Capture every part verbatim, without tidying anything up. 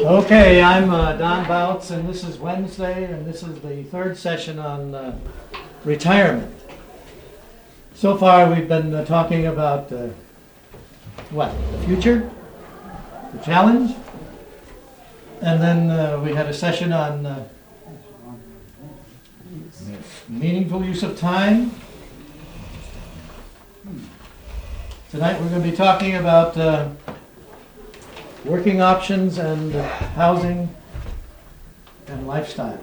Okay, I'm uh, Don Bouts, and this is Wednesday, and this is the third session on uh, retirement. So far, we've been uh, talking about uh, what? The future, the challenge, and then uh, we had a session on uh, meaningful use of time. Tonight, we're going to be talking about uh, working options and uh, housing and lifestyle.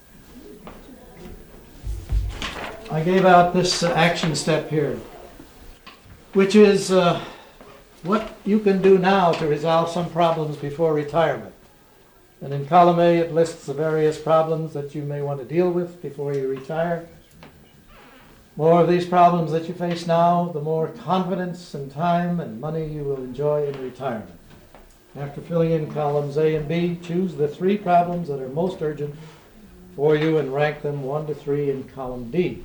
I gave out this uh, action step here, which is uh, what you can do now to resolve some problems before retirement. And in column A, it lists the various problems that you may want to deal with before you retire. More of these problems that you face now, the more confidence and time and money you will enjoy in retirement. After filling in columns A and B, choose the three problems that are most urgent for you and rank them one to three in column D.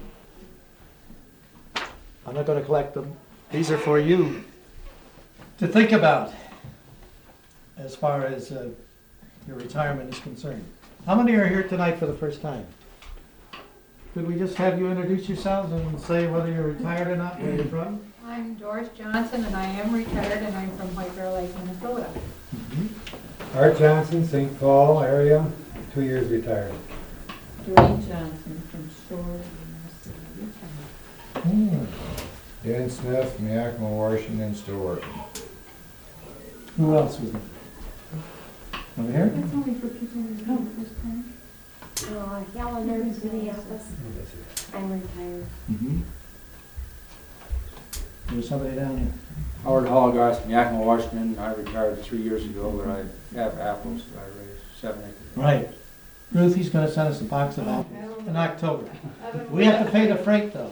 I'm not going to collect them. These are for you to think about as far as uh, your retirement is concerned. How many are here tonight for the first time? Could we just have you introduce yourselves and say whether you're retired or not, where you're from? I'm Doris Johnson, and I am retired, and I'm from White Bear Lake, Minnesota. Mm-hmm. Art Johnson, Saint Paul area, two years retired. Dwayne Johnson from Shore, Minnesota, retired. Hmm. Dan Smith from Yakima, Washington, still working. Who else was there? Over here? That's only for people who come the first time. Uh, Helen Ernst, Minneapolis. I'm retired. Mm-hmm. There's somebody down here. Howard Holograss from Yakima, Washington. I retired three years ago, but I have apples that I raised, seven acres. Right. Ruth, he's going to send us a box of apples in October. We have to pay the freight, though.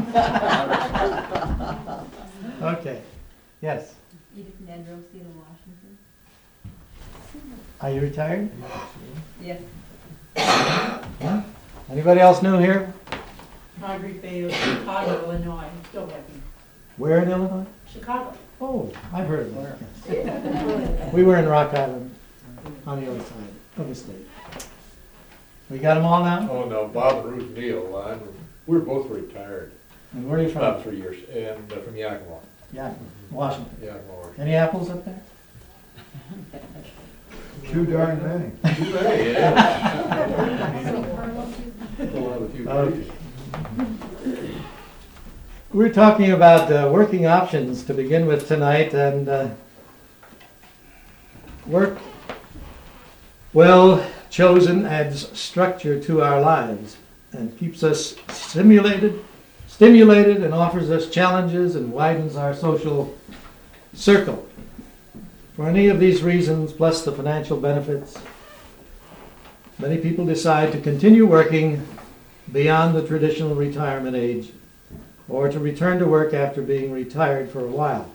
Okay. Yes. Edith Nedrow, Seattle, Washington. Are you retired? Yes. Huh? Anybody else new here? Margaret Bay of Chicago, Illinois. Still working. Where in Illinois? Chicago. Oh, I've heard of it. Yes. We were in Rock Island on the other side of the state. We got them all now? Oh, no, Bob and Ruth Neal, I'm, we're both retired, And where are you from? about three years, and uh, from Yakima, Yeah, Washington. Yakima, Washington. Any apples up there? Too darn many. Hey, yeah. We'll have a few Okay. trees. We're talking about uh, working options to begin with tonight, and uh, work well chosen adds structure to our lives and keeps us stimulated, stimulated and offers us challenges and widens our social circle. For any of these reasons, plus the financial benefits, many people decide to continue working beyond the traditional retirement age, or to return to work after being retired for a while.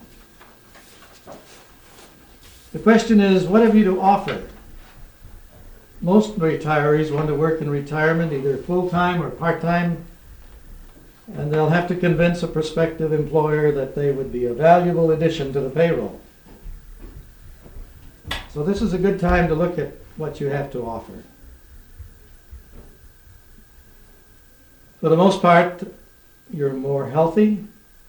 The question is, what have you to offer? Most retirees want to work in retirement either full-time or part-time, and they'll have to convince a prospective employer that they would be a valuable addition to the payroll. So this is a good time to look at what you have to offer. For the most part, you're more healthy,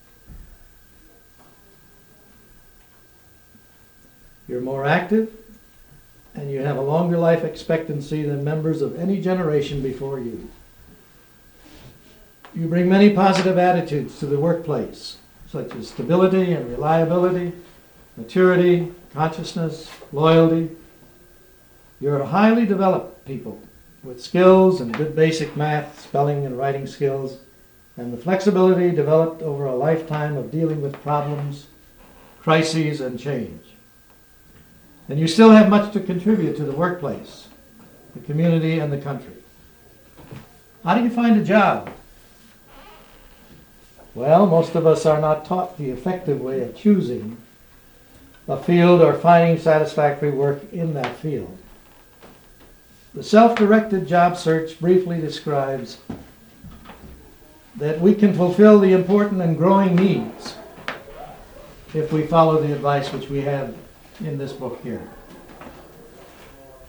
you're more active, and you have a longer life expectancy than members of any generation before you. You bring many positive attitudes to the workplace, such as stability and reliability, maturity, consciousness, loyalty. You're highly developed people with skills and good basic math, spelling, and writing skills, and the flexibility developed over a lifetime of dealing with problems, crises, and change. And you still have much to contribute to the workplace, the community, and the country. How do you find a job? Well, most of us are not taught the effective way of choosing a field or finding satisfactory work in that field. The self-directed job search briefly describes that we can fulfill the important and growing needs if we follow the advice which we have in this book here.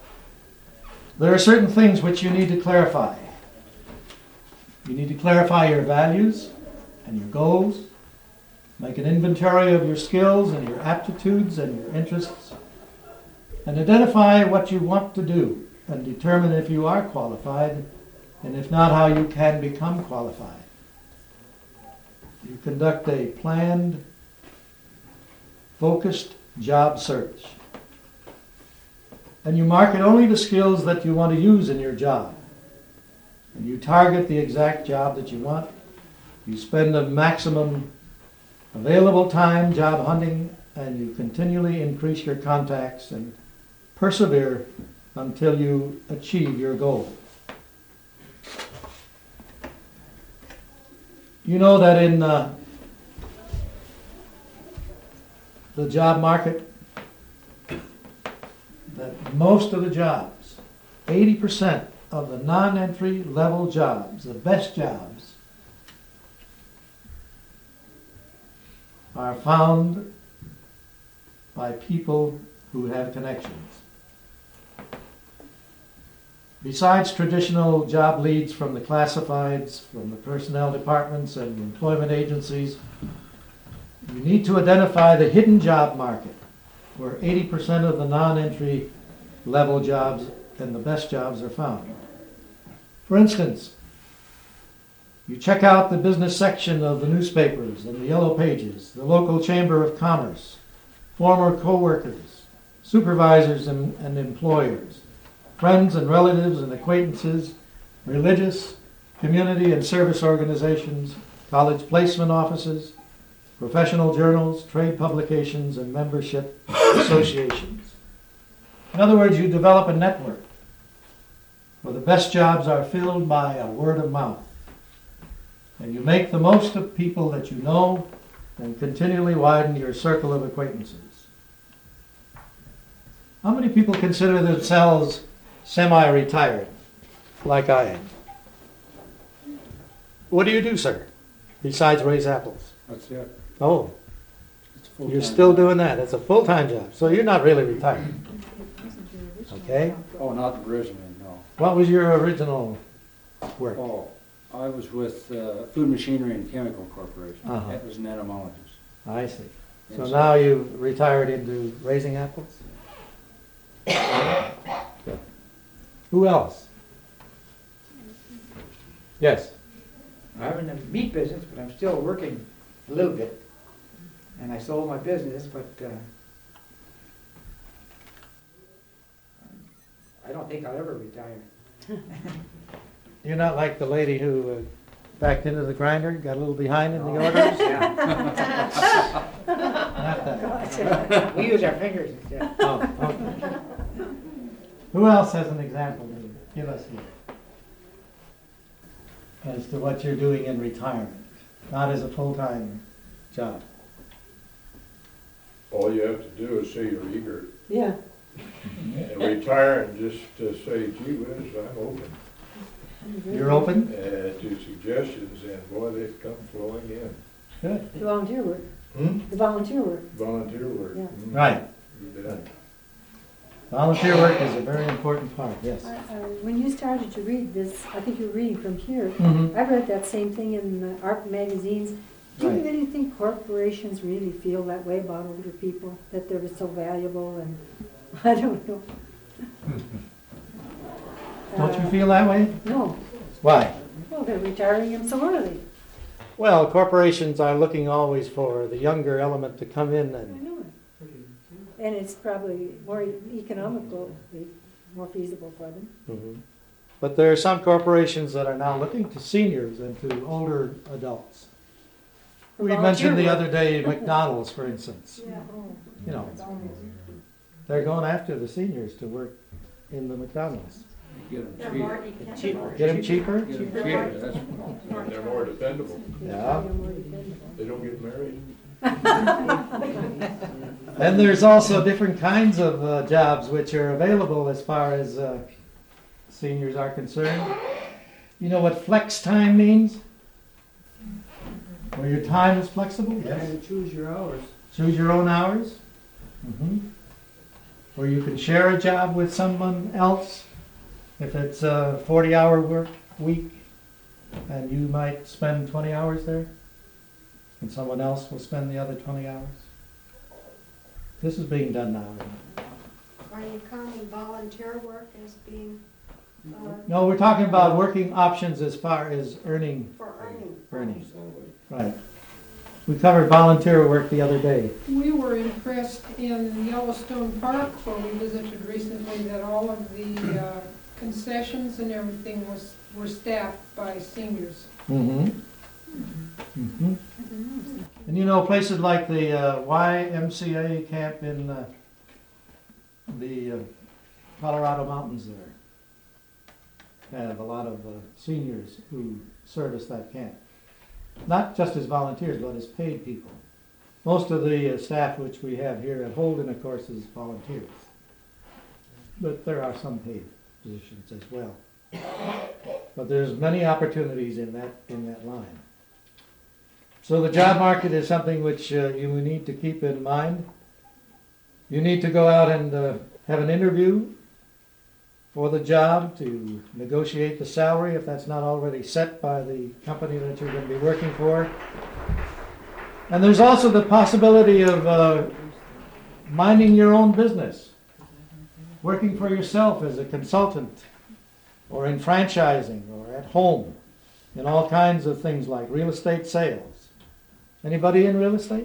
There are certain things which you need to clarify. You need to clarify your values and your goals. Make an inventory of your skills and your aptitudes and your interests. And identify what you want to do and determine if you are qualified, and if not, how you can become qualified. You conduct a planned, focused job search. And you market only the skills that you want to use in your job. And you target the exact job that you want. You spend the maximum available time job hunting, and you continually increase your contacts and persevere until you achieve your goal. You know that in uh, the job market, that most of the jobs, eighty percent of the non-entry level jobs, the best jobs, are found by people who have connections. Besides traditional job leads from the classifieds, from the personnel departments and employment agencies, you need to identify the hidden job market, where eighty percent of the non-entry level jobs and the best jobs are found. For instance, you check out the business section of the newspapers and the yellow pages, the local chamber of commerce, former co-workers, supervisors and, and employers, friends and relatives and acquaintances, religious, community and service organizations, college placement offices, professional journals, trade publications, and membership associations. In other words, you develop a network where the best jobs are filled by a word of mouth. And you make the most of people that you know and continually widen your circle of acquaintances. How many people consider themselves semi-retired, like I am? What do you do, sir, besides raise apples? That's it. Oh, It's a full-time you're still job. doing that. It's a full-time job. So you're not really retired. Okay? Oh, not originally, no. What was your original work? Oh, I was with uh, Food Machinery and Chemical Corporation. Uh-huh. It was an entomologist. I see. So And now you've retired into raising apples? Good. Who else? Yes. I'm in the meat business, but I'm still working a little bit. And I sold my business, but uh, I don't think I'll ever retire. You're not like the lady who uh, backed into the grinder, got a little behind in the orders? Yeah. Not that. We use our fingers instead. Oh, okay. Who else has an example to give us here as to what you're doing in retirement, not as a full-time job? All you have to do is say you're eager Yeah. and retire and just uh, say, gee whiz, I'm open You're open? uh, to suggestions, and boy, they come flowing in. Good. The volunteer work, Hmm? the volunteer work. Volunteer work. Yeah. Mhm. Right. You bet. Volunteer work is a very important part, yes. I- I- When you started to read this, I think you were reading from here, Mhm. I read that same thing in the art magazines. Do you Right. really think corporations really feel that way about older people, that they're so valuable and, I don't know. Don't you Uh, feel that way? No, Why? well, they're retiring them so early. Well, corporations are looking always for the younger element to come in I and, know it. And it's probably more economical, more feasible for them. Mhm. But there are some corporations that are now looking to seniors and to older adults. For We volunteer mentioned the work. other day McDonald's, for instance. You know, they're going after the seniors to work in the McDonald's. Get them cheaper. Cheaper. Get them cheaper? Get them cheaper, that's, They're more dependable. Yeah. They don't get married. And there's also different kinds of uh, jobs which are available as far as uh, seniors are concerned. You know what flex time means? Where your time is flexible? And you choose your hours. Choose your own hours. Mhm. Where you can share a job with someone else If it's a forty-hour work week, and you might spend twenty hours there, and someone else will spend the other twenty hours. This is being done now. Are you counting volunteer work as being, uh, No, we're talking about working options as far as earning, for earning? earning. Right. We covered volunteer work the other day. We were impressed in Yellowstone Park, where we visited recently, that all of the uh, concessions and everything was, were staffed by seniors. Mm-hmm. Mm-hmm. And you know, places like the uh, Y M C A camp in uh, the uh, Colorado Mountains there have a lot of uh, seniors who service that camp. Not just as volunteers, but as paid people. Most of the uh, staff which we have here at Holden, of course, is volunteers. But there are some paid positions as well. But there's many opportunities in that, in that line. So the job market is something which uh, you need to keep in mind. You need to go out and uh, have an interview for the job, to negotiate the salary if that's not already set by the company that you're going to be working for. And there's also the possibility of uh, minding your own business, working for yourself as a consultant, or in franchising, or at home, in all kinds of things like real estate sales. Anybody in real estate?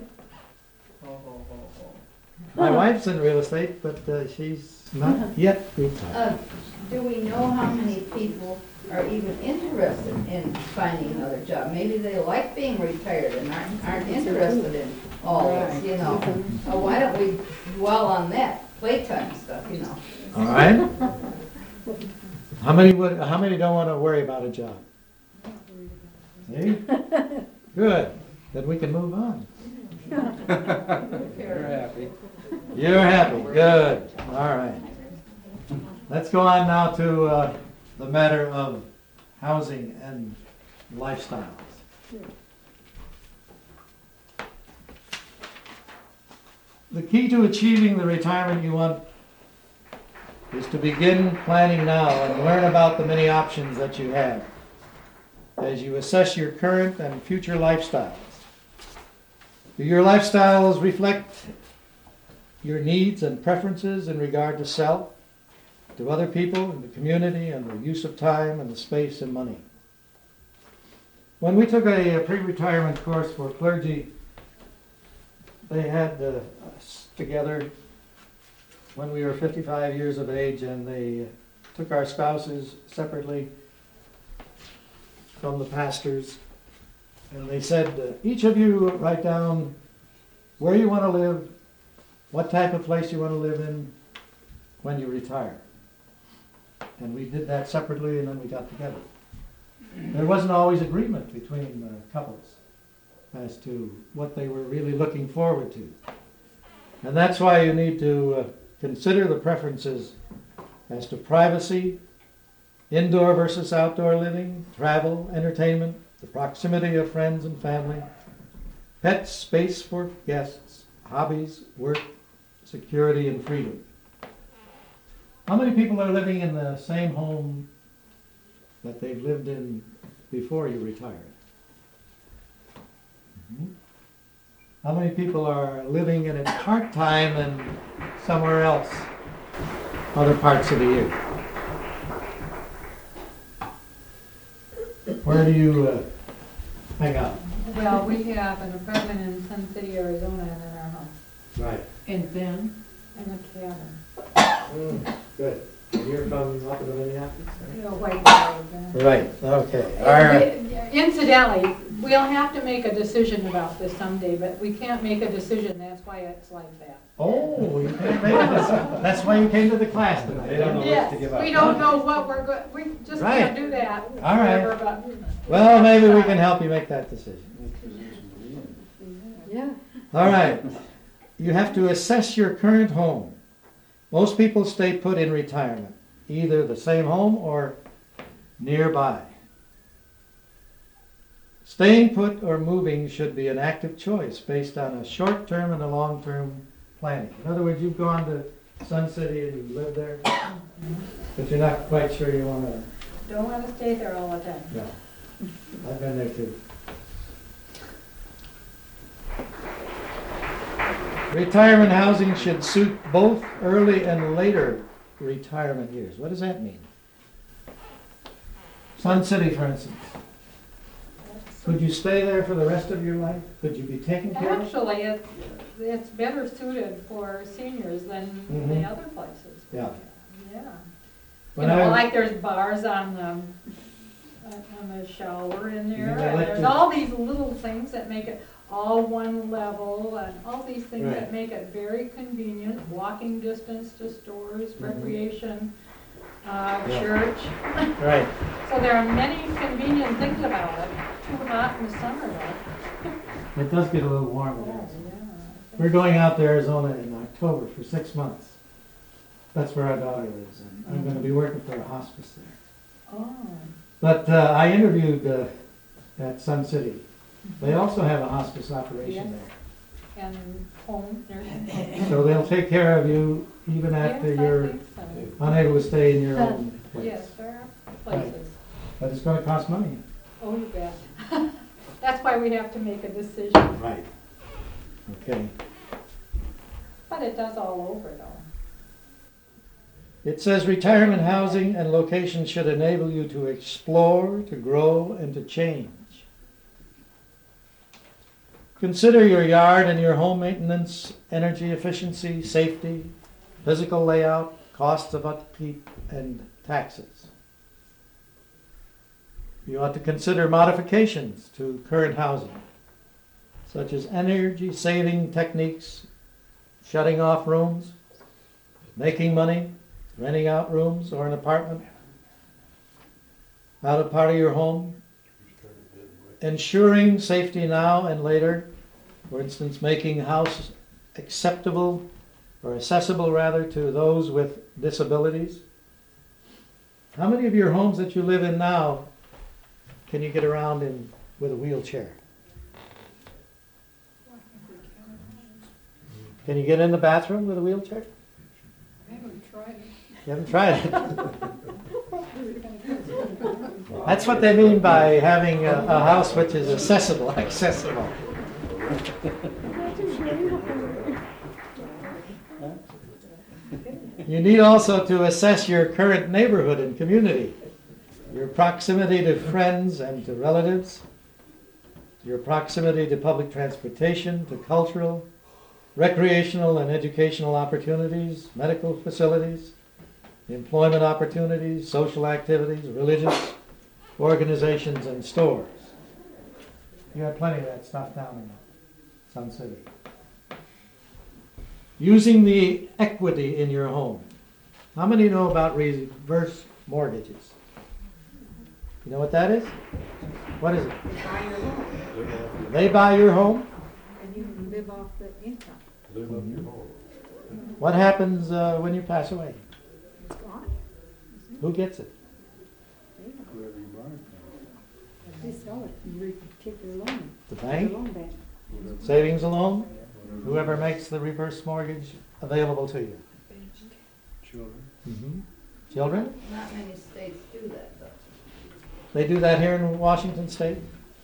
My wife's in real estate, but uh, she's not yet retired. Uh, do we know how many people are even interested in finding another job? Maybe they like being retired and aren't, aren't interested in all this, you know? Uh, why don't we dwell on that playtime stuff, you know? All right. How many would? How many don't want to worry about a job? See? Good. Then we can move on. You're happy. You're happy. Good. All right. Let's go on now to uh, the matter of housing and lifestyles. The key to achieving the retirement you want is to begin planning now and learn about the many options that you have as you assess your current and future lifestyles. Do your lifestyles reflect your needs and preferences in regard to self, to other people, and the community, and the use of time, and the space and money? When we took a, a pre-retirement course for clergy, they had uh, us together when we were fifty-five years of age, and they took our spouses separately from the pastors, and they said, uh, each of you write down where you want to live, what type of place you want to live in when you retire. And we did that separately, and then we got together. There wasn't always agreement between uh, couples as to what they were really looking forward to. And that's why you need to uh, consider the preferences as to privacy, indoor versus outdoor living, travel, entertainment, the proximity of friends and family, pets, space for guests, hobbies, work, security, and freedom. How many people are living in the same home that they've lived in before you retired? Mm-hmm. How many people are living in it part-time and somewhere else, other parts of the year? Where do you uh, hang out? Well, we have an apartment in Sun City, Arizona, and then our house, Right. And then, and a cabin. Mm, good. And you're from up in Minneapolis? You know, White Road. Right, okay. All right. Incidentally, we'll have to make a decision about this someday, but we can't make a decision, that's why it's like that. Oh, you can't make a decision. That's why you came to the class tonight. They don't know Yes, what to give up. we don't know what we're go, we just Right. can't do that. All right. Forever, but- Well, maybe we can help you make that decision. Yeah. All right. You have to assess your current home. Most people stay put in retirement, either the same home or nearby. Staying put or moving should be an active choice based on a short-term and a long-term planning. In other words, you've gone to Sun City and you live there. But you're not quite sure you want to, Don't want to stay there all the time. no. I've been there too. Retirement housing should suit both early and later retirement years. What does that mean? Sun City, for instance. Could you stay there for the rest of your life? Could you be taken care of? Actually, it, it's better suited for seniors than Mhm. the other places. Yeah. Yeah. You When know, I- like there's bars on the, on the shower in there, Yeah, and electric- there's all these little things that make it all one level, and all these things Right. that make it very convenient, walking distance to stores, Mhm. recreation, uh, Yeah. church. Right. So there are many convenient things about it. Too hot in the summer though. It does get a little warm Yeah, there. yeah. We're going out to Arizona in October for six months. That's where our daughter lives, and I'm going to be working for a hospice there. Oh. But uh, I interviewed uh, at Sun City. They also have a hospice operation there. And home nursing home. So they'll take care of you even after Yes, I you're think so. unable to stay in your own place. Yes, there are places. But it's going to cost money. Oh, you bet. That's why we have to make a decision. Right. Okay. But it does all over though. It says retirement housing and location should enable you to explore, to grow, and to change. Consider your yard and your home maintenance, energy efficiency, safety, physical layout, costs of upkeep, and taxes. You ought to consider modifications to current housing, such as energy saving techniques, shutting off rooms, making money, renting out rooms or an apartment out of part of your home, ensuring safety now and later, for instance, making house acceptable or accessible rather to those with disabilities. How many of your homes that you live in now can you get around in with a wheelchair? Can you get in the bathroom with a wheelchair? I haven't tried it. You haven't tried it. That's what they mean by having a, a house which is accessible, accessible. You need also to assess your current neighborhood and community, your proximity to friends and to relatives, your proximity to public transportation, to cultural, recreational and educational opportunities, medical facilities, employment opportunities, social activities, religious organizations, and stores. You have plenty of that stuff down in Sun City. Using the equity in your home. How many know about reverse mortgages? You know what that is? What is it? Buy your home, They buy your home. and you can live off the income. Live up your home. What happens uh, when you pass away? It's gone. Who gets it? Whoever you borrow it They sell it and re- take their loan. The Their bank? loan back. Savings alone? Whoever makes the reverse mortgage available to you. from. Children. Mm-hmm. Children? Not many states do that though. They do that here in Washington State?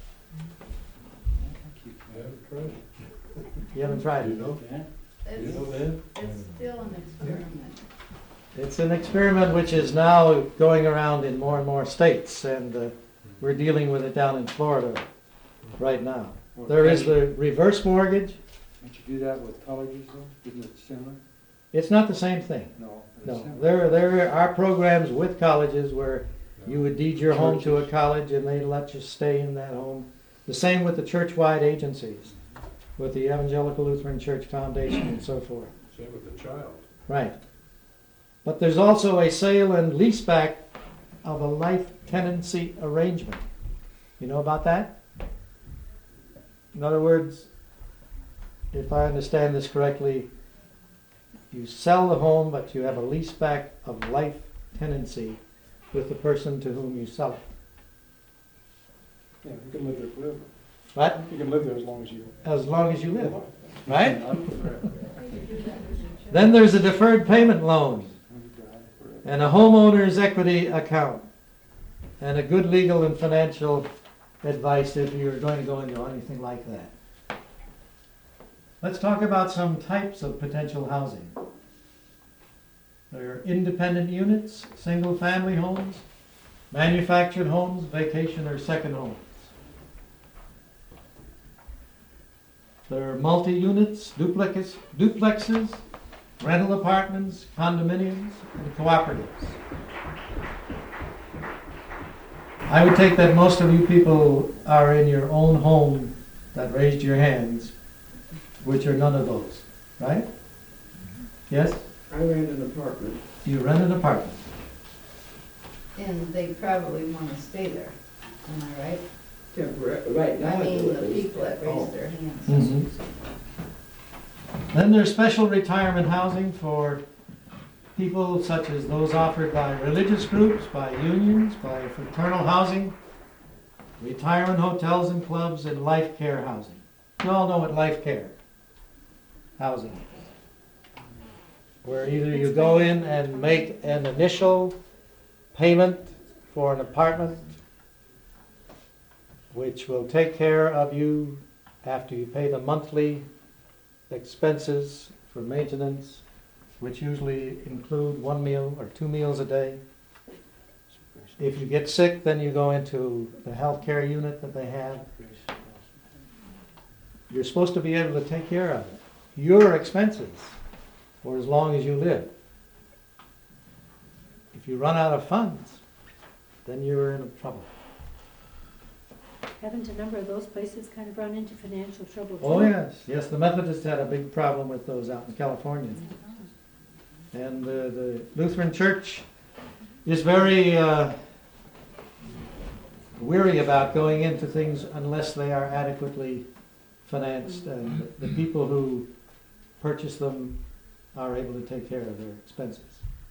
I haven't tried it. You haven't tried You it? know, you know It's, that? it's still an experiment. It's an experiment which is now going around in more and more states, and uh, we're dealing with it down in Florida right now. Well, There is can't you- the reverse mortgage. Can't you do that with colleges though? Isn't it similar? It's not the same thing. No. it's No, similar. there, there are programs with colleges where you would deed your home to a college and they let you stay in that home. The same with the church-wide agencies, with the Evangelical Lutheran Church Foundation and so forth. Same with the child. Right. But there's also a sale and leaseback of a life tenancy arrangement. You know about that? In other words, if I understand this correctly, you sell the home, but you have a leaseback of life tenancy with the person to whom you sell it. Yeah, you can live there forever. Right? You can live there as long as you. As long as you live. Right? Not forever. Then there's a deferred payment loan. You die forever. and a homeowner's equity account, and a good legal and financial advice if you're going to go into anything like that. Let's talk about some types of potential housing. There are independent units, single-family homes, manufactured homes, vacation or second homes. There are multi-units, duplexes, duplexes, rental apartments, condominiums, and cooperatives. I would take that most of you people are in your own home that raised your hands, which are none of those, right? Yes? I rent an apartment. You rent an apartment. And they probably wanna stay there, am I right? Temporary, right now. I mean, do the it. people that Oh. raise their hands. Mhm. Then there's special retirement housing for people such as those offered by religious groups, by unions, by fraternal housing, retirement hotels and clubs, and life care housing. You all know what life care housing is. Where either you go in and make an initial payment for an apartment, which will take care of you after you pay the monthly expenses for maintenance, which usually include one meal or two meals a day. If you get sick, then you go into the healthcare unit that they have. You're supposed to be able to take care of it. Your expenses for as long as you live. If you run out of funds, then you're in trouble. Haven't a number of those places kind of run into financial trouble too? Oh, yes. Yes, the Methodists had a big problem with those out in California. And uh, the Lutheran Church is very uh, weary about going into things unless they are adequately financed, and the the people who purchase them are able to take care of their expenses.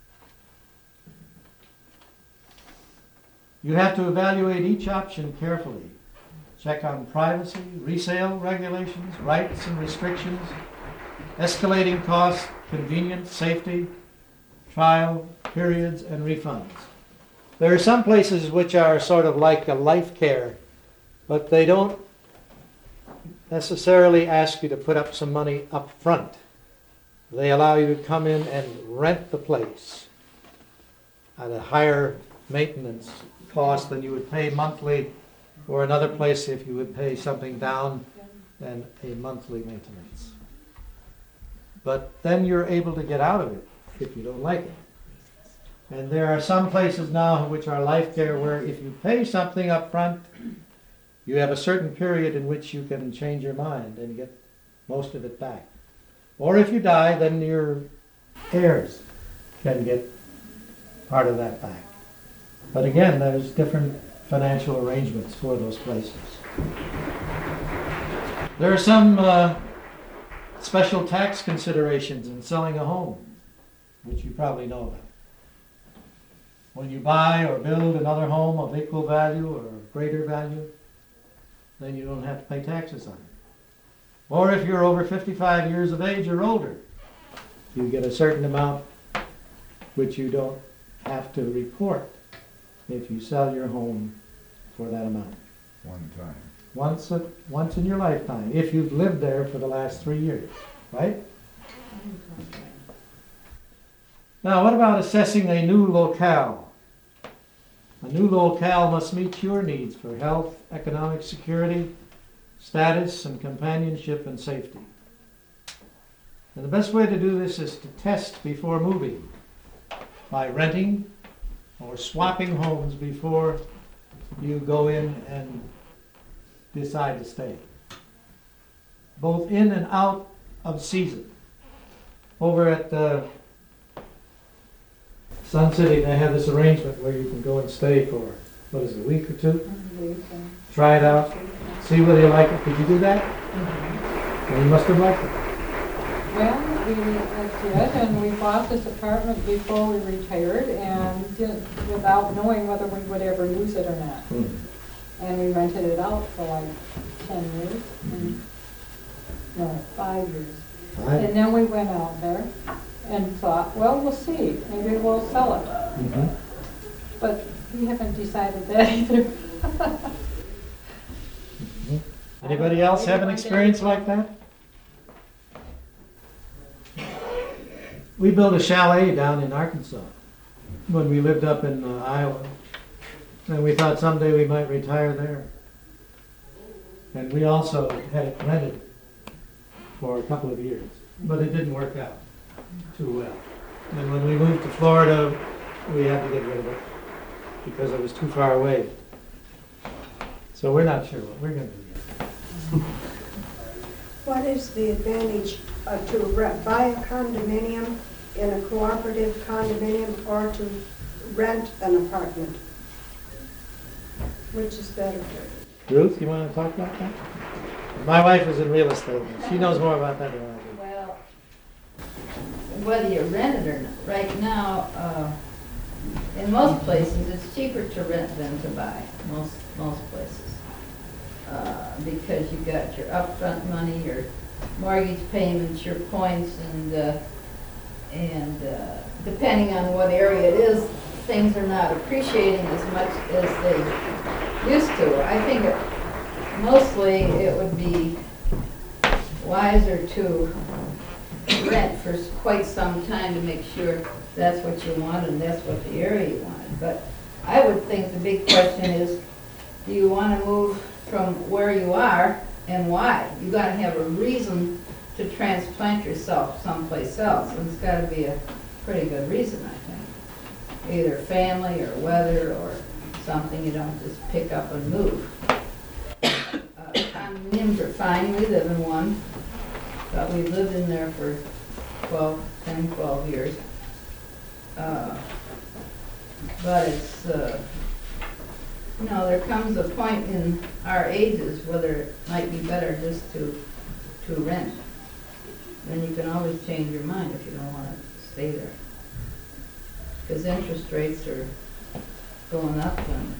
You have to evaluate each option carefully. Check on privacy, resale regulations, rights and restrictions, escalating costs, convenience, safety, trial periods, and refunds. There are some places which are sort of like a life care, but they don't necessarily ask you to put up some money up front. They allow you to come in and rent the place at a higher maintenance cost than you would pay monthly, or another place if you would pay something down and a monthly maintenance. But then you're able to get out of it if you don't like it. And there are some places now which are life care where if you pay something up front, you have a certain period in which you can change your mind and get most of it back. Or if you die, then your heirs can get part of that back. But again, there's different financial arrangements for those places. There are some uh, special tax considerations in selling a home, which you probably know about. When you buy or build another home of equal value or greater value, then you don't have to pay taxes on it. Or if you're over fifty-five years of age or older, you get a certain amount which you don't have to report if you sell your home for that amount. One time. Once, a, once in your lifetime, if you've lived there for the last three years, right? Now, what about assessing a new locale? A new locale must meet your needs for health, economic security, status, and companionship and safety. And the best way to do this is to test before moving, by renting or swapping homes before you go in and decide to stay. Both in and out of season. Over at uh, Sun City, they have this arrangement where you can go and stay for, what is it, a week or two? Try it out, see whether you like it. Did you do that? Well, you must have liked it. Well, we did, and we bought this apartment before we retired, and did, without knowing whether we would ever use it or not. Hmm. And we rented it out for like ten years, and, no, five years. Fine. And then we went out there and thought, well, we'll see, maybe we'll sell it. Mhm. But we haven't decided that either. Anybody else have an experience like that? We built a chalet down in Arkansas when we lived up in uh, Iowa. And we thought someday we might retire there. And we also had it rented for a couple of years, but it didn't work out too well. And when we moved to Florida, we had to get rid of it because it was too far away. So we're not sure what we're going to do yet. What is the advantage uh, to re- buy a condominium in a cooperative condominium or to rent an apartment? Which is better? Ruth, you want to talk about that? My wife is in real estate. She knows more about that than I do. Well, whether you rent it or not, right now, uh, in most places, it's cheaper to rent than to buy, most, most places. Uh, because you've got your upfront money, your mortgage payments, your points, and, uh, and uh, depending on what area it is, things are not appreciating as much as they used to. I think it, mostly it would be wiser to rent for quite some time to make sure that's what you wanted and that's what the area you wanted. But I would think the big question is, do you want to move from where you are and why? You got to have a reason to transplant yourself someplace else, and it's got to be a pretty good reason, I think. Either family or weather or something. You don't just pick up and move. Uh, condominiums are fine. We live in one, but we've lived in there for twelve, ten, twelve years. Uh, but it's, uh, you know, there comes a point in our ages whether it might be better just to to rent. Then you can always change your mind if you don't want to stay there. Because interest rates are going up and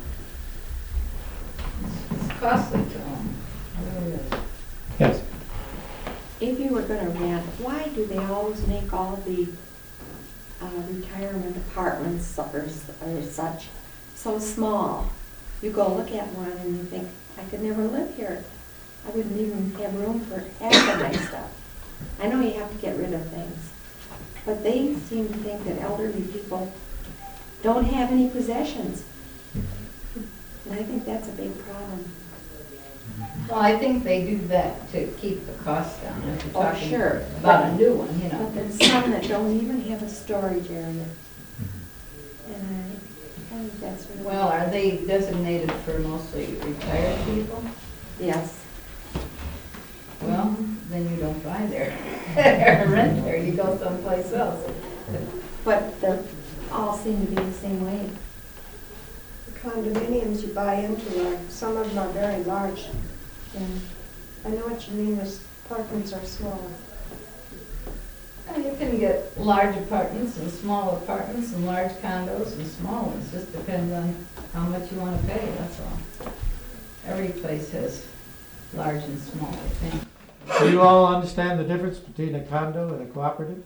it's, it's costly to own. It really is. Yes. If you were gonna rent, why do they always make all the uh, retirement apartments or, s- or such so small? You go look at one and you think, I could never live here. I wouldn't even have room for half of my stuff. I know you have to get rid of things, but they seem to think that elderly people don't have any possessions. And I think that's a big problem. Well, I think they do that to keep the costs down. If you're Oh, talking sure. about a new one, you know. But there's some that don't even have a storage area. And I, I think that's really. Well, are they designated for mostly retired people? Yes. Well, then you don't buy there. Or rent there, you go someplace else. But they all seem to be the same way. The condominiums you buy into are, some of them are very large. And I know what you mean, the apartments are smaller. Uh, You can get large apartments and small apartments and large condos and small ones. Just depends on how much you want to pay, that's all. Every place has large and small, I think. Do you all understand the difference between a condo and a cooperative?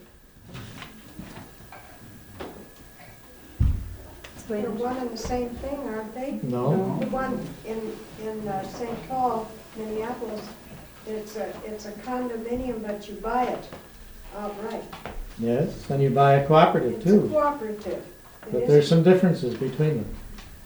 They're one and the same thing, aren't they? No. The one in, in uh, Saint Paul, Minneapolis, it's a, it's a condominium, but you buy it outright. Yes, and you buy a cooperative It's a too. cooperative. It But is- there's some differences between them.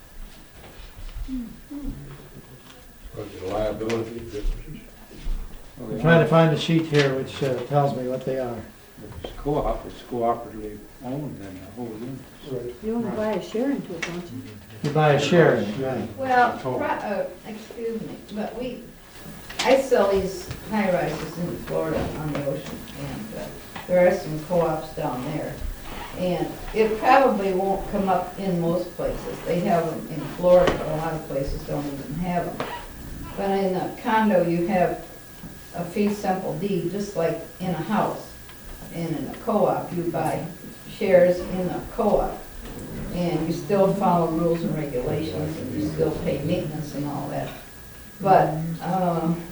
What's the liability differences? I'm trying to find a sheet here which uh, tells me what they are. If it's co-op, it's cooperatively owned, then the whole unit. you want to buy a share into it, don't you? You buy a share in it, right? Well, pro- uh, excuse me, but we, I sell these high rises in Florida on the ocean, and uh, there are some co-ops down there. And it probably won't come up in most places. They have them in Florida, but a lot of places don't even have them. But in a condo, you have a fee simple deed, just like in a house. And in a co-op, you buy shares in a co-op. And you still follow rules and regulations, and you still pay maintenance and all that. But um,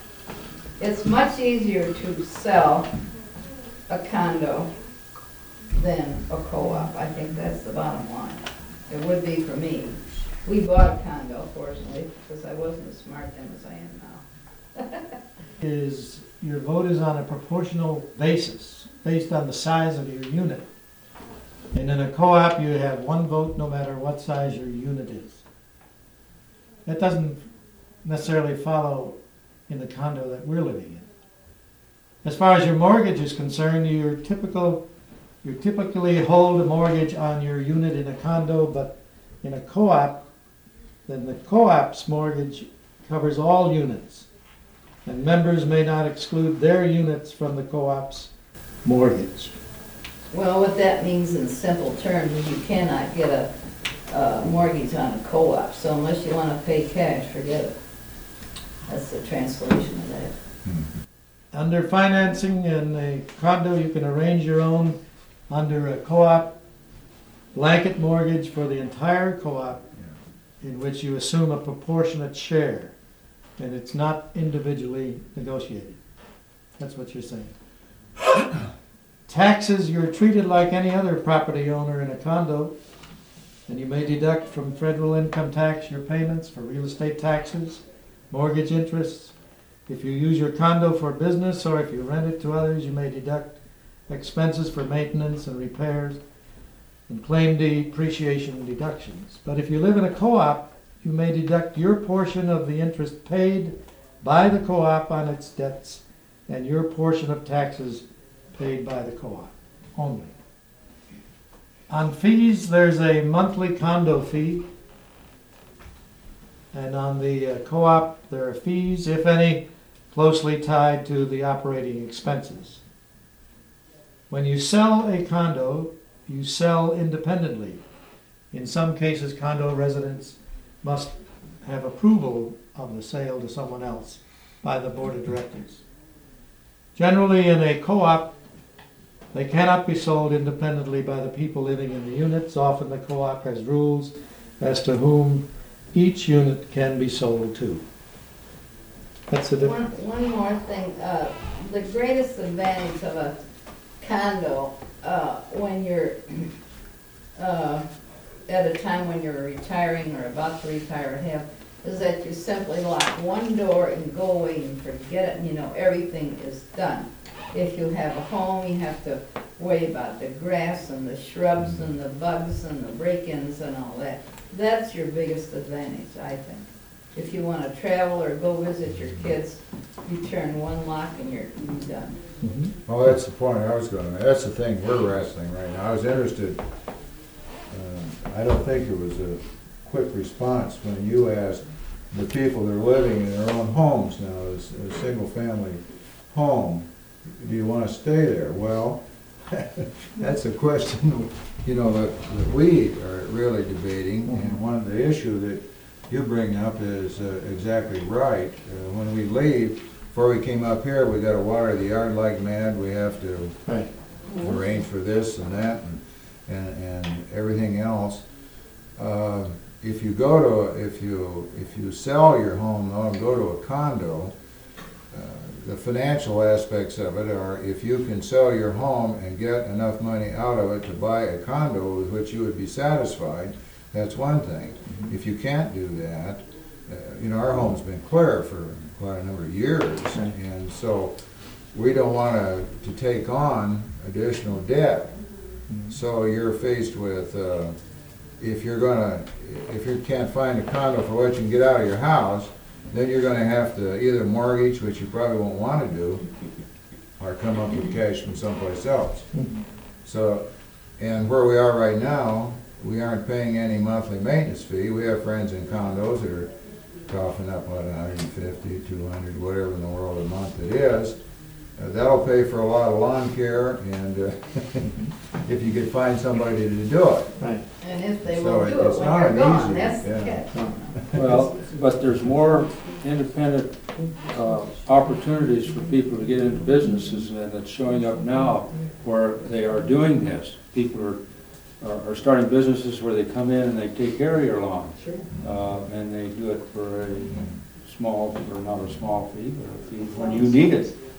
it's much easier to sell a condo than a co-op. I think that's the bottom line. It would be for me. We bought a condo, fortunately, because I wasn't as smart then as I am now. Is your vote is on a proportional basis, based on the size of your unit. And in a co-op, you have one vote no matter what size your unit is. That doesn't necessarily follow in the condo that we're living in. As far as your mortgage is concerned, you're typical, you typically hold a mortgage on your unit in a condo, but in a co-op, then the co-op's mortgage covers all units. And members may not exclude their units from the co-op's mortgage. Well, what that means in simple terms is you cannot get a, a mortgage on a co-op, so unless you want to pay cash, forget it. That's the translation of that. Under financing in a condo, you can arrange your own under a co-op blanket mortgage for the entire co-op, in which you assume a proportionate share, and it's not individually negotiated. That's what you're saying. Taxes, you're treated like any other property owner in a condo, and you may deduct from federal income tax your payments for real estate taxes, mortgage interests. If you use your condo for business or if you rent it to others, you may deduct expenses for maintenance and repairs and claim depreciation deductions. But if you live in a co-op, you may deduct your portion of the interest paid by the co-op on its debts and your portion of taxes paid by the co-op only. On fees, there's a monthly condo fee. And on the uh, co-op, there are fees, if any, closely tied to the operating expenses. When you sell a condo, you sell independently. In some cases, condo residents must have approval of the sale to someone else by the board of directors. Generally, in a co-op, they cannot be sold independently by the people living in the units. Often the co-op has rules as to whom each unit can be sold to. That's the One, difference. one more thing, uh, the greatest advantage of a condo, uh, when you're, uh, at a time when you're retiring or about to retire or have, is that you simply lock one door and go away and forget it, and you know everything is done. If you have a home, you have to worry about the grass and the shrubs and the bugs and the break-ins and all that. That's your biggest advantage, I think. If you want to travel or go visit your kids, you turn one lock and you're, you're done. Mm-hmm. Well, that's the point I was going to, that's the thing we're wrestling right now. I was interested, uh, I don't think it was a quick response when you asked the people that are living in their own homes now, as a single-family home, do you want to stay there? Well, that's a question, you know, that, that we are really debating, and one of the issue that you bring up is uh, exactly right. Uh, when we leave, before we came up here, we got to water the yard like mad. We have to Right. arrange for this and that and and, and everything else. Uh, if you go to if you if you sell your home though and go to a condo, uh, the financial aspects of it are if you can sell your home and get enough money out of it to buy a condo with which you would be satisfied, that's one thing. Mm-hmm. If you can't do that, uh, you know, our home's been clear for quite a number of years, right. And so we don't want to to take on additional debt. Mm-hmm. So you're faced with uh, if you're gonna if you can't find a condo for what you can get out of your house, then you're going to have to either mortgage, which you probably won't want to do, or come up with cash from someplace else. Mm-hmm. So, and where we are right now, we aren't paying any monthly maintenance fee. We have friends in condos that are coughing up what, one hundred fifty, two hundred, whatever in the world a month it is. Uh, that'll pay for a lot of lawn care, and uh, if you could find somebody to do it. Right. And if they So will it- do it it's when not you're an gone, easy- that's the yeah. catch. Well, but there's more independent uh, opportunities for people to get into businesses, and it's showing up now where they are doing this. People are are, are starting businesses where they come in and they take care of your lawn. Sure. Uh, and they do it for a small, or not a small fee, but a fee when you need it.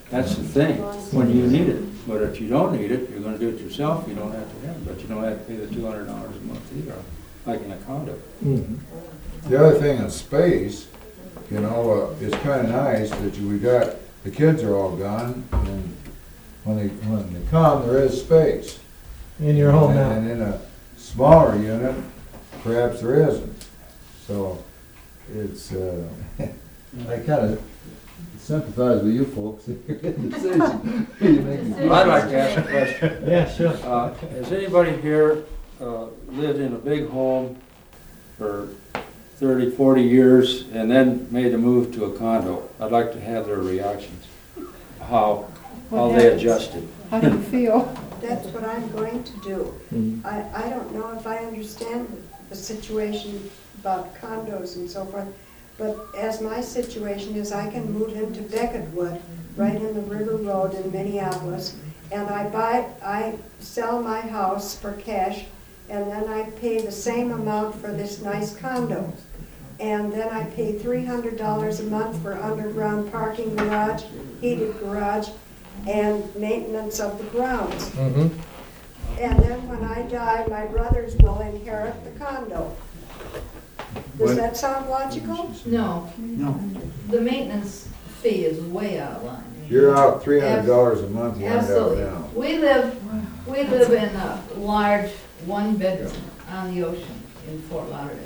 That's the thing, when you need it. But if you don't need it, you're gonna do it yourself, you don't have to have it, but you don't have to pay the two hundred dollars a month either, like in a condo. The other thing is space, you know, uh, it's kinda nice that you, we got, the kids are all gone, and when they, when they come, there is space. In your home now. And in a smaller unit, perhaps there isn't. So, it's, uh, I kinda sympathize with you folks. You make me- I'd like to ask a question. Yeah, sure. Uh, Has anybody here uh, lived in a big home for thirty, forty years and then made a move to a condo? I'd like to have their reactions, how, how they adjusted. How do you feel? That's what I'm going to do. Mhm. I, I don't know if I understand the situation about condos and so forth, but as my situation is, I can move into Beckettwood, right in the River Road in Minneapolis, and I buy, I sell my house for cash, and then I pay the same amount for this nice condo. And then I pay three hundred dollars a month for underground parking garage, heated garage, and maintenance of the grounds. Mhm. And then when I die, my brothers will inherit the condo. Does When- that sound logical? No, No. the maintenance fee is way out of line. You're out three hundred dollars a month, you're out Absolutely. now. We live, we live in a large one-bedroom on the ocean in Fort Lauderdale.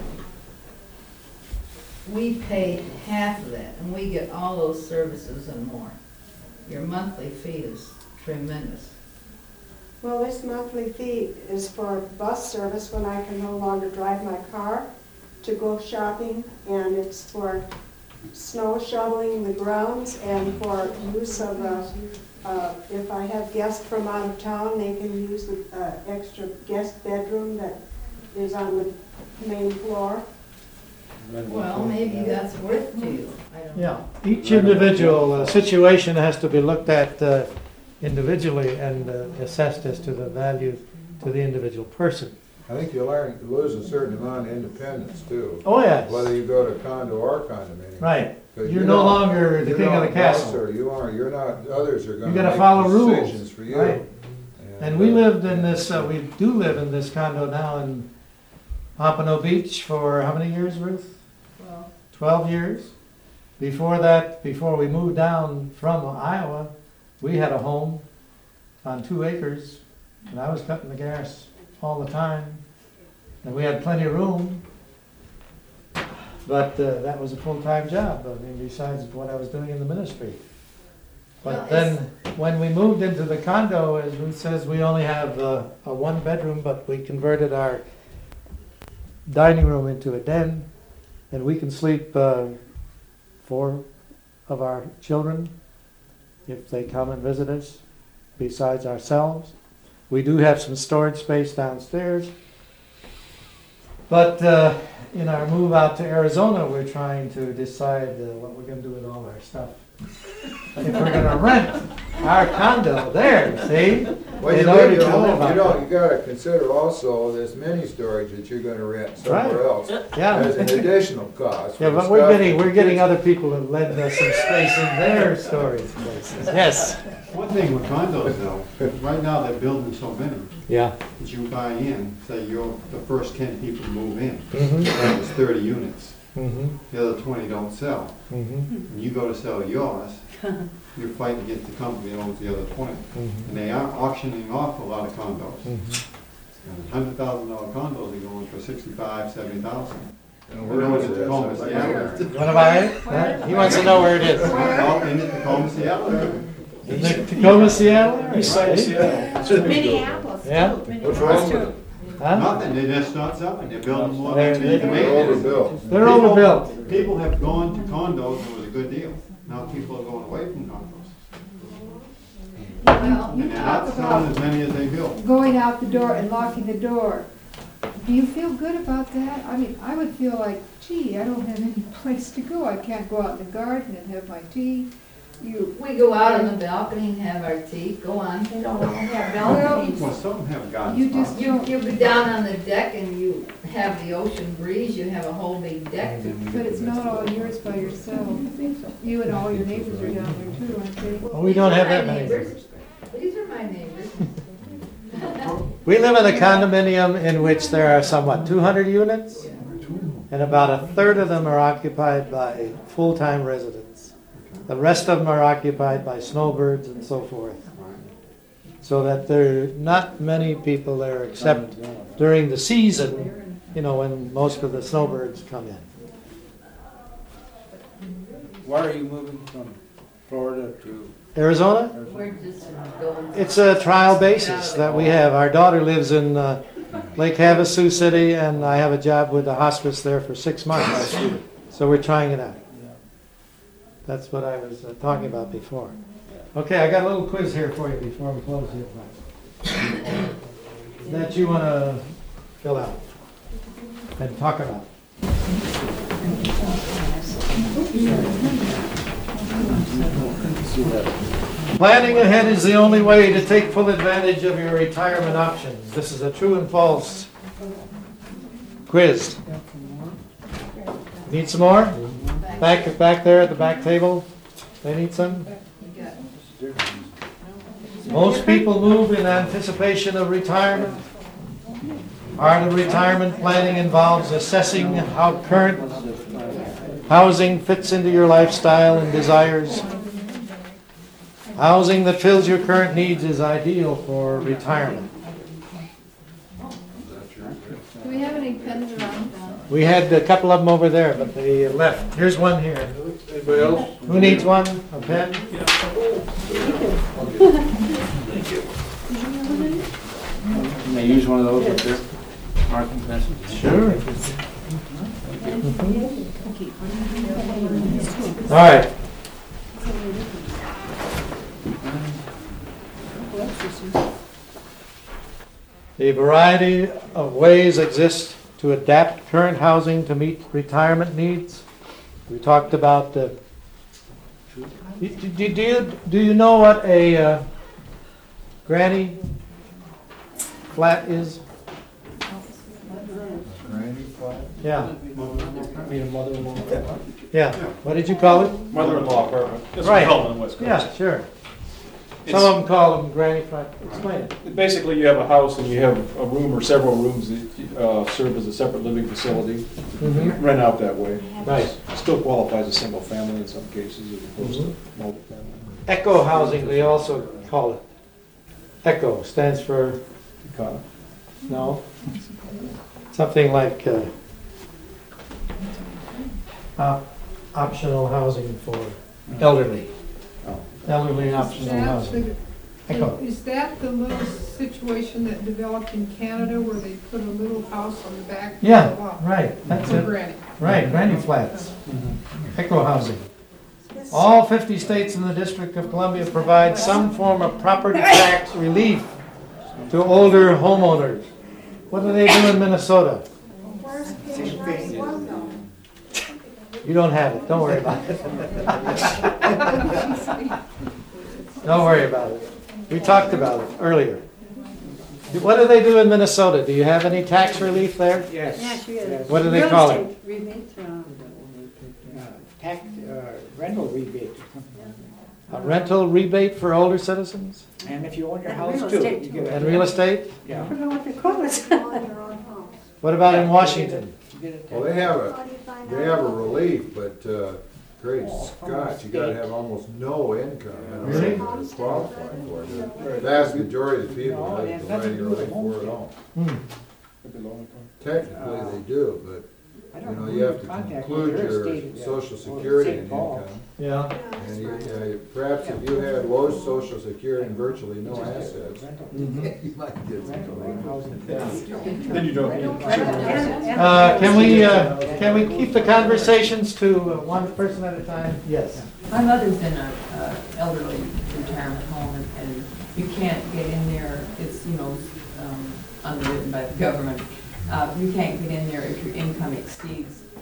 We pay half of that, and we get all those services and more. Your monthly fee is tremendous. Well, this monthly fee is for bus service when I can no longer drive my car to go shopping, and it's for snow shoveling the grounds and for use of, uh, uh, if I have guests from out of town, they can use the uh, extra guest bedroom that is on the main floor. Well, maybe that's worth to you. I don't Yeah, know. each individual uh, situation has to be looked at uh, individually and uh, assessed as to the value to the individual person. I think you learn, lose a certain amount of independence too, Oh, yes, whether you go to condo or condominium. right. 'Cause You're you no don't- longer the you're king of not the a castle. boss, or you are, you're not, others are You gonna gotta make follow rules, decisions for you. right. And we uh, lived in this, uh, we do live in this condo now in Pompano Beach for how many years, Ruth? Well, twelve years. Before that, before we moved down from Iowa, we had a home on two acres, and I was cutting the grass all the time. And we had plenty of room, but uh, that was a full-time job, I mean, besides what I was doing in the ministry. Well, But then, when we moved into the condo, as Ruth says, we only have uh, a one-bedroom, but we converted our dining room into a den, and we can sleep uh, four of our children if they come and visit us, besides ourselves. We do have some storage space downstairs. But uh, in our move out to Arizona, we're trying to decide uh, what we're going to do with all our stuff. If we're going to rent our condo there, see? Well, you In order leave your to home, live you out don't, there. you gotta consider also this mini storage that you're gonna rent somewhere Right. else. Yeah. As an additional cost. for Yeah, the but we're stuff getting, that we're getting kids- other people who lend us some space in their storage places. Yes. One thing with condos though, right now they're building so many, Yeah. that you buy in, say you're the first ten people to move in, Mm-hmm. that was thirty units, Mm-hmm. the other twenty don't sell. Mm-hmm. When you go to sell yours, you're fighting against the company that owns the other twenty. And they are auctioning off a lot of condos. Mm-hmm. And hundred thousand dollar condos are going for sixty-five, seventy thousand. And where is it? Tacoma, Seattle. What about it? Huh? He wants to know where it is. Well, in Tacoma, Seattle. Is it Tacoma, Seattle? East side of Seattle. Minneapolis, Yeah. too. What's wrong with it? Huh? Nothing, they're just not selling, they're building more They're- than they they're can They're make. overbuilt. They're overbuilt. People have gone to condos, it was a good deal. Now people are going away from condos. Well, You And they're talk not selling about as many as they built. going out the door and locking the door. Do you feel good about that? I mean, I would feel like, gee, I don't have any place to go. I can't go out in the garden and have my tea. You, we go out on the balcony and have our tea, go on. They don't all have balconies. Well, some of them have gone. You just, You, you go down on the deck and you have the ocean breeze, you have a whole big deck. but it's not all yours by yourself. You and all your neighbors are down there too, aren't they? Well, we don't have that My many neighbors. neighbors. These are my neighbors. We live in a condominium in which there are somewhat two hundred units, and about a third of them are occupied by full-time residents. The rest of them are occupied by snowbirds and so forth. So that there are not many people there except during the season, you know, when most of the snowbirds come in. Why are you moving from Florida to Arizona? Arizona? We're just going. It's a trial basis that we have. Our daughter lives in uh, Lake Havasu City, and I have a job with the hospice there for six months. So we're trying it out. That's what I was uh, talking about before. Okay, I got a little quiz here for you before we close here. That you want to fill out and talk about. Planning ahead is the only way to take full advantage of your retirement options. This is a true and false quiz. Need some more? Back, back there at the back table. They need some? Most people move in anticipation of retirement. Part of retirement planning involves assessing how current housing fits into your lifestyle and desires. Housing that fills your current needs is ideal for retirement. Do we have any pens around? We had a couple of them over there, but they left. Here's one here. Anybody else? Who needs one? A pen? Can they use one of those up there? Marking pencils? Sure. All right. A variety of ways exist to adapt current housing to meet retirement needs. We talked about the. Do, do, do you do you know what a uh, granny flat is? Granny flat? Yeah. I mean, a mother-in-law. Yeah. What did you call it? Mother-in-law apartment. That's what Right. we call them in West Coast. Yeah, sure. Some It's- of them call them granny flat. Explain it. Basically, you have a house and you have a room or several rooms that uh, serve as a separate living facility, Mhm. rent out that way. Right. Still qualifies as single family in some cases as opposed to multi-family. Eco housing, they also call it. Eco stands for, Econ- no, something like uh, op- optional housing for elderly. Oh. Elderly optional That's housing. the- Eco. Is that the little situation that developed in Canada where they put a little house on the back? of Yeah, the lot? right, that's For it. granny. Right, granny flats. Eco housing. All fifty states in the District of Columbia provide some form of property tax relief to older homeowners. What do they do in Minnesota? Where's page ninety-one though? You don't have it, don't worry about it. Don't worry about it. We talked about it earlier. What do they do in Minnesota? Do you have any tax relief there? Yes. Yeah, she is. What do they call it? Rebates, um, Uh, Tax, uh, rental rebate or something like A rental rebate for older citizens? that. And if you own your And house real too. estate. you get a- And real estate? Yeah. I don't know what they call it. On your own house. What about in Washington? You get a Well, tax- they have How a, do you find they have a out? relief, but, uh, great Scott, you gotta have almost no income in order Really? to qualify for it. The vast majority of people No, it live has the nothing way to you're do with right for it homestead. all. Hmm. Could be low income. Technically, they do, but, I you don't know, who you have to contact, conclude but they're your stated, uh, social or security Saint and Paul. income. Yeah. And you, uh, perhaps if you had low social security and virtually no assets, Rental. you might get Rental, some. housing. Then you don't need. Uh, can we, uh, can we keep the conversations to uh, one person at a time? Yes. My mother's in a uh, elderly retirement home, and- and you can't get in there, it's, you know, um, underwritten by the government. Uh, You can't get in there if your income exceeds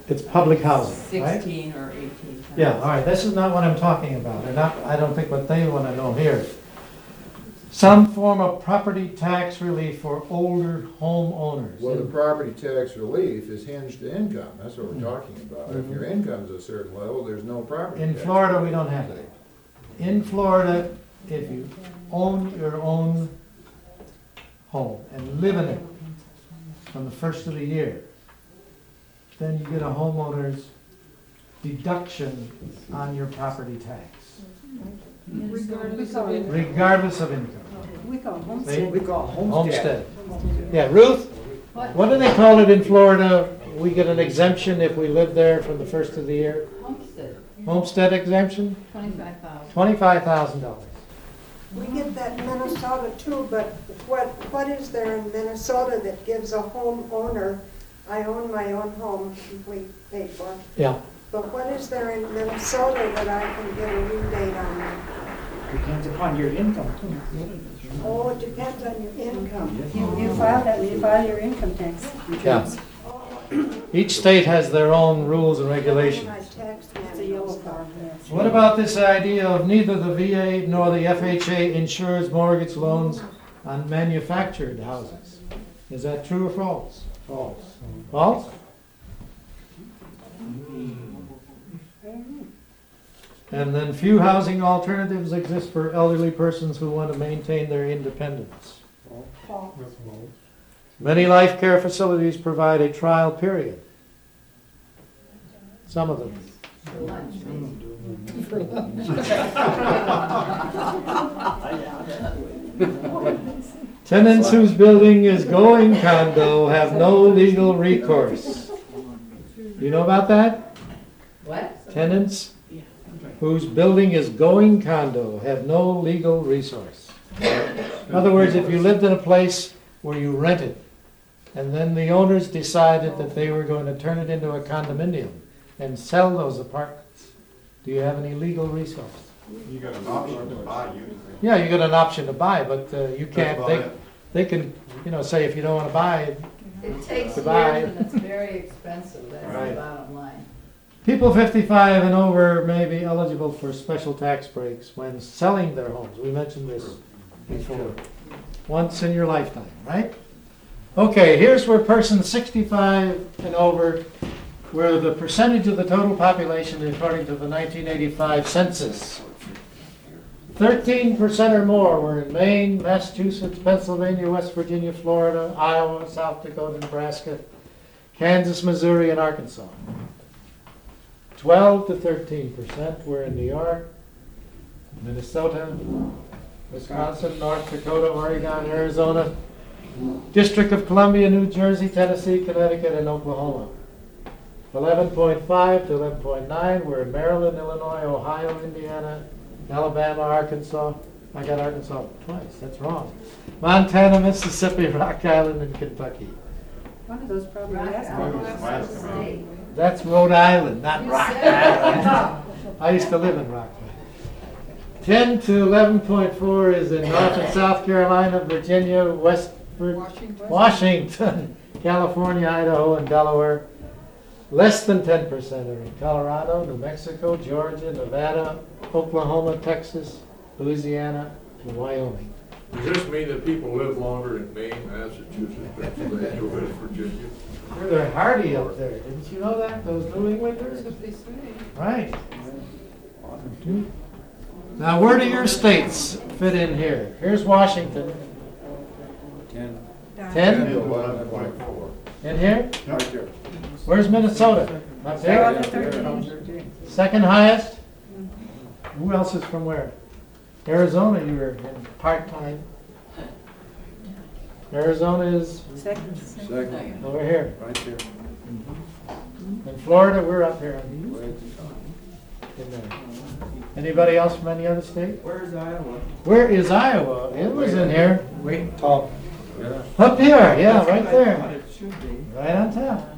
it's public housing, right? Sixteen or eighteen. Yeah, all right, this is not what I'm talking about, and not, I don't think what they want to know here. Some form of property tax relief for older homeowners. Well, the property tax relief is hinged to income, that's what we're talking about. If your income's a certain level, there's no property In tax. Florida, we don't have that. In Florida, if you own your own home and live in it from the first of the year, then you get a homeowner's deduction on your property tax, Regardless of it. regardless of income. We call homestead. We call homestead. Homestead. Yeah, Ruth, what do they call it in Florida? We get an exemption if we live there from the first of the year? Homestead, Homestead exemption, twenty-five thousand. twenty-five thousand dollars. We get that in Minnesota too, but what, what is there in Minnesota that gives a homeowner, I own my own home, complete paid for, Yeah. but what is there in Minnesota that I can get a rebate on that? Depends upon your income too. Oh, it depends on your income. You, you file that when you file your income tax. Yeah. Each state has their own rules and My regulations. tax man. It's a yellow form, yes. What about this idea of neither the V A nor the F H A insures mortgage loans on manufactured houses? Is that true or false? False. False? And then few housing alternatives exist for elderly persons who want to maintain their independence. Many life care facilities provide a trial period. Some of them. For lunch, Tenants whose building is going condo have no legal recourse. You know about that? What? Tenants whose building is going condo have no legal resource. In other words, if you lived in a place where you rented, and then the owners decided that they were going to turn it into a condominium and sell those apartments, do you have any legal resource? You got an option to buy usually. Yeah, you got an option to buy, but uh, you can't, about they, it. they can, you know, say if you don't want to buy, It takes years Goodbye. and it's very expensive, that's Right. the bottom line. people fifty-five and over may be eligible for special tax breaks when selling their homes. We mentioned this before. Once in your lifetime, right? Okay, here's where persons sixty-five and over, where the percentage of the total population according to the nineteen eighty-five census. thirteen percent or more were in Maine, Massachusetts, Pennsylvania, West Virginia, Florida, Iowa, South Dakota, Nebraska, Kansas, Missouri, and Arkansas. twelve to thirteen percent were in New York, Minnesota, Wisconsin, North Dakota, Oregon, Arizona, District of Columbia, New Jersey, Tennessee, Connecticut, and Oklahoma. eleven point five to eleven point nine were in Maryland, Illinois, Ohio, Indiana, Alabama, Arkansas. I got Arkansas twice, that's wrong. Montana, Mississippi, Rock Island, and Kentucky. One of those probably Rock last Island. one. That's the state. That's Rhode Island, not You Rock said Island. I used to live in Rock Island. ten to eleven point four is in North and South Carolina, Virginia, West Vir- Washington. Washington, California, Idaho, and Delaware. Less than ten percent are in Colorado, New Mexico, Georgia, Nevada, Oklahoma, Texas, Louisiana, and Wyoming. Does this mean that people live longer in Maine, Massachusetts, Pennsylvania, West Virginia? They're hardy up there. Didn't you know that? Those New Englanders? That's what they say. Right. Now, where do your states fit in here? Here's Washington. Ten. Ten? eleven point four. In here? Right there. Where's Minnesota? Up there? thirteen. Second highest? Who else is from where? Arizona, you were in part-time. Arizona is Second. Second, over here. right there. In Florida, we're up here. In there. Anybody else from any other state? Where's Iowa? Where is Iowa? It was in here. Wait, top. Yeah. Up here, yeah, right Thought there. it should be. Right on top.